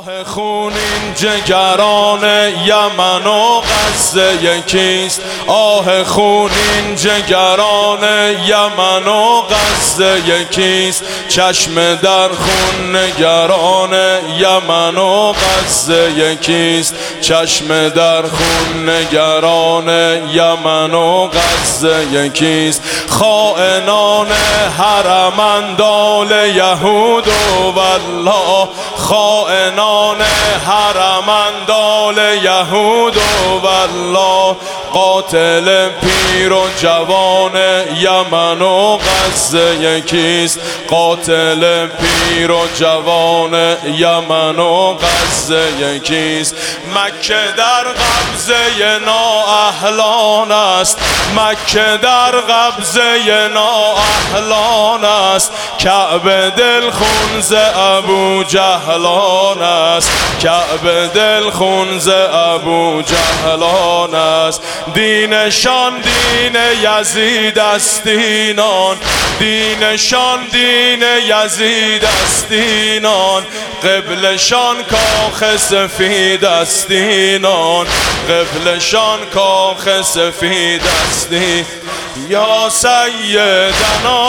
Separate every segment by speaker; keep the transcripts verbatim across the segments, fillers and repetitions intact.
Speaker 1: آه خونین جگران یمن و غزه یکیست. آه خونین جگران یمن و غزه یکیست. چشم در خون نگران یمن و غزه یکیست. چشم در خون نگران یمن و غزه یکیست. خائنان حرم اندال یهود و والله، خائنان حرم اندال یهود و والله، قاتل پیر و جوان یمن و غزه یکیست. قاتل پیر و جوان یمن و غزه یکیست. مکه در قبضه نااهلان است. مکه در قبضه نااهلان است. کعبه دل خون ز ابو جهلان است. کعبه دل خون ز ابو جهلان است. دینشان دین یزید است اینان. دینشان دین یزید است اینان. قبلشان کاخ سفید است اینان. قبلشان کاخ سفید است. یا سیدنا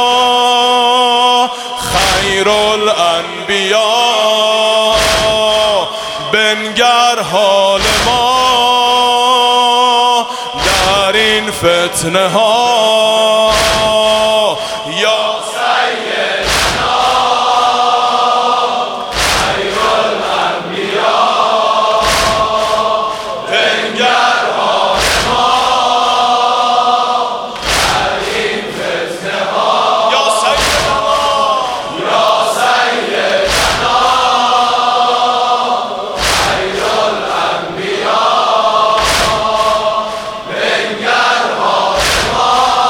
Speaker 1: خیر الانبیا، بنگر حال ما در این فتنه ها. یا سیدنا خیر الانبیا، بنگر حال ما در این فتنه ها. یا سیدنا یا سیدنا خیر الانبیا، بنگر حال ما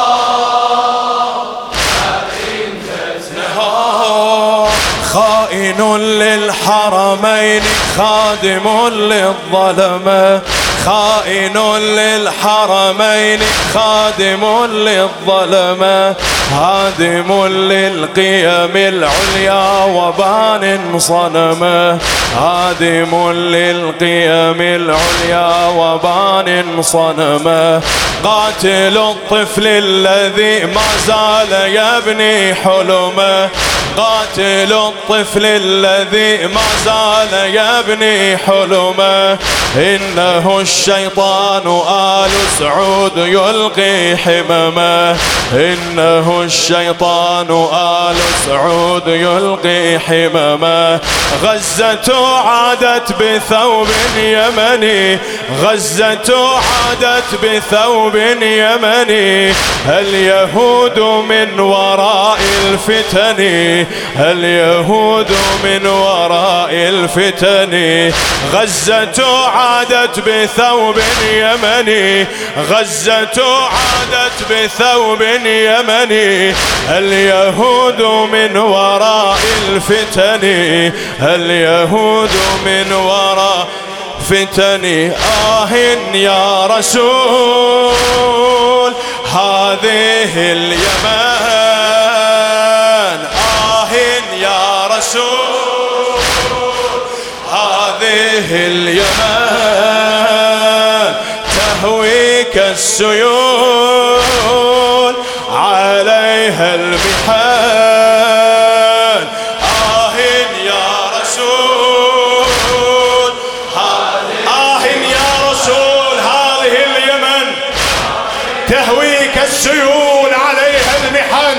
Speaker 1: در این فتنه ها. خائن للحرمین خادم للظلمه. خائن للحرمين خادم للظلمة. هادم للقيم العليا وبان صنمه. هادم للقيم العليا وبان صنمه. قاتل الطفل الذي ما زال يبني حلمه. قاتل الطفل الذي ما زال يبني حلمه. إنه الشيطان آل سعود يلقي حممه. إنه الشيطان آل سعود يلقي حممه. غزة عادت بثوب يمني. غزة عادت بثوب يمني. اليهود من وراء الفتن. اليهود من وراء الفتن. غزة عادت بثوب يمني. غزة عادت بثوب يمني. اليهود من وراء الفتن. اليهود من وراء فتن. آه يا رسول هذه اليمن. آه يا رسول هذه اليمن. تهويك السيول عليها المحن. آه يا رسول آه يا رسول هذه اليمن. تهويك السيول عليها المحن.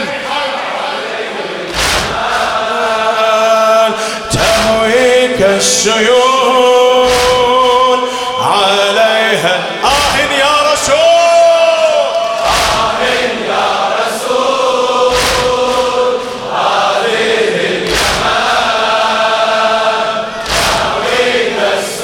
Speaker 1: تهويك السيول عليها. آه يا رسول آه يا رسول هذه اليمن. تهويك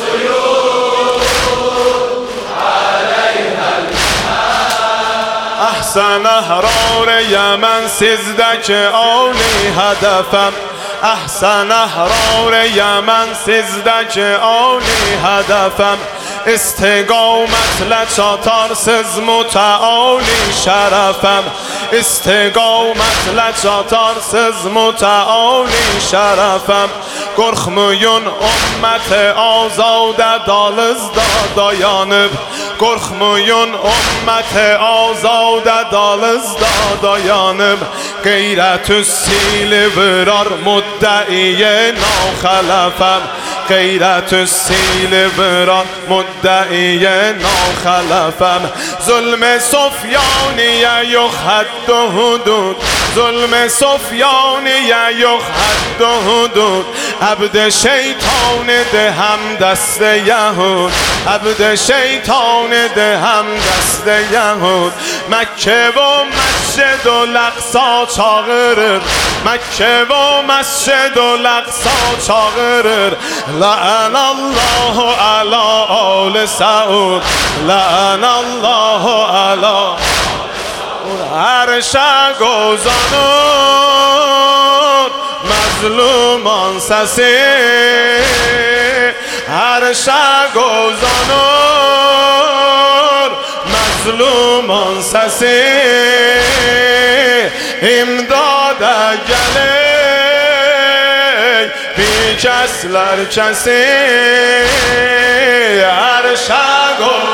Speaker 1: السيول عليها المحن. أحسن أهرار يمن سزدك أولي هدفم. أحسن أهرار يمن سزدك أولي هدفم. استقامت لچاتارسız متعالی شرفم استقامت لچاتارسız متعالی şerefem Qorxmayın ümmət azadə dalızda dayanıb Qorxmayın ümmət azadə dalızda dayanıb Qeyrətü sili vırar müddəiyə naxələfəm Qeyrətü sili vırar müddəiyə naxələfəm Zulm-i Sofyaniyə yox hədd و hudud ظلم سفیانیه yox حد و hudud عبد şeytan دهم دست یهود عبد şeytan دهم دست یهود مکه و مسجد الاقصی çağırır Məkkə və məscid الاقصی çağırır La'anallahu ala ali Saud La'anallahu ala عرشه گوزانور مظلومان سسی عرشه گوزانور مظلومان سسی امداد گلی بی کسler کسی عرشه گوزانور